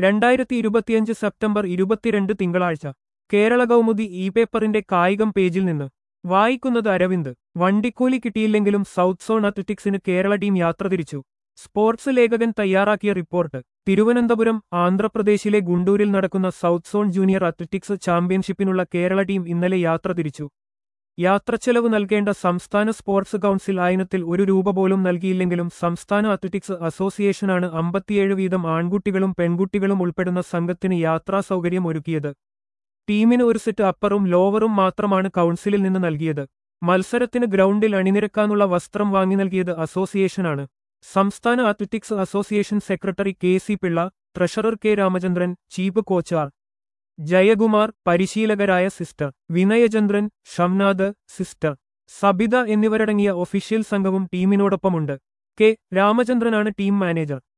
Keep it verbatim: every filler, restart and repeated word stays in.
രണ്ടായിരത്തി ഇരുപത്തിയഞ്ച് സെപ്റ്റംബർ ഇരുപത്തിരണ്ട് തിങ്കളാഴ്ച കേരള കൗമുദി ഇ പേപ്പറിന്റെ കായികം പേജിൽ നിന്ന് വായിക്കുന്നത് അരവിന്ദ്. വണ്ടിക്കൂലി കിട്ടിയില്ലെങ്കിലും സൗത്ത് സോൺ അത്ലറ്റിക്സിന് കേരള ടീം യാത്ര തിരിച്ചു. സ്പോർട്സ് ലേഖകൻ തയ്യാറാക്കിയ റിപ്പോർട്ട്. തിരുവനന്തപുരം. ആന്ധ്രാപ്രദേശിലെ ഗുണ്ടൂരിൽ നടക്കുന്ന സൗത്ത് സോൺ ജൂനിയർ അത്ലറ്റിക്സ് ചാമ്പ്യൻഷിപ്പിനുള്ള കേരള ടീം ഇന്നലെ യാത്ര തിരിച്ചു. യാത്രച്ചെലവ് നൽകേണ്ട സംസ്ഥാന സ്പോർട്സ് കൗൺസിൽ ആയിനത്തിൽ ഒരു രൂപ പോലും നൽകിയില്ലെങ്കിലും സംസ്ഥാന അത്ലറ്റിക്സ് അസോസിയേഷനാണ് അമ്പത്തിയേഴ് വീതം ആൺകുട്ടികളും പെൺകുട്ടികളും ഉൾപ്പെടുന്ന സംഘത്തിന് യാത്രാ സൗകര്യം ഒരുക്കിയത്. ടീമിന് ഒരു സെറ്റ് അപ്പറും ലോവറും മാത്രമാണ് കൗൺസിലിൽ നിന്ന് നൽകിയത്. മത്സരത്തിന് ഗ്രൗണ്ടിൽ അണിനിരക്കാനുള്ള വസ്ത്രം വാങ്ങി നൽകിയത് അസോസിയേഷനാണ്. സംസ്ഥാന athletics association secretary K C Pillai, treasurer K Ramachandran, chief coach R Jayakumar, പരിശീലകരായ സിസ്റ്റർ വിനയചന്ദ്രൻ, ഷംനാഥ്, സിസ്റ്റർ സബിത എന്നിവരടങ്ങിയ ഒഫീഷ്യൽ സംഘവും ടീമിനോടൊപ്പമുണ്ട്. കെ രാമചന്ദ്രനാണ് ടീം മാനേജർ.